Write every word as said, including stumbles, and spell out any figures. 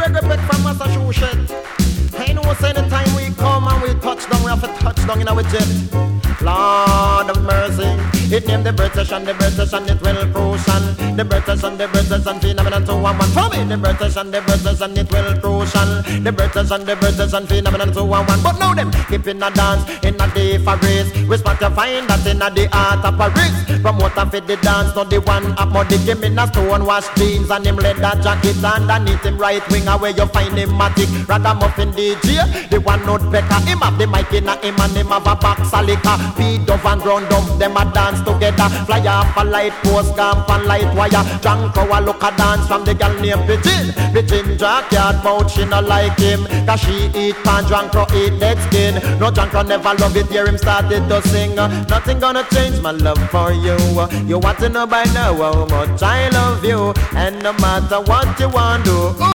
reggae back from Massachusetts. I know say the time we come and we touch down, we have to touch down in our jet. Lord of mercy, it named the British and the British and it will Prussian. The British and the British and phenomenon two one one. For me, the British and the British and it will Prussian. The British and the British and phenomenon two one one. But now them keeping a dance in a day for race. We spot to find that in a the art of Paris. Promoter for the dance, not the one up more the game in a stone wash jeans and him leather jacket underneath him right wing away you find him matic. Rather muffin D J, the one not pecker. Him have the mic in a him and him have a box a liquor. Beat up and ground up, them a dance together. Fly off a light post, camp and light wire. Drunk crow a look a dance from the girl named Pigeon. Pigeon jackyard mouth, she no like him. Cause she eat pan, drunk crow eat dead skin. No drunk crow never love it, hear him started to sing. Nothing gonna change my love for you. You want to know by now how much I love you. And no matter what you want to do.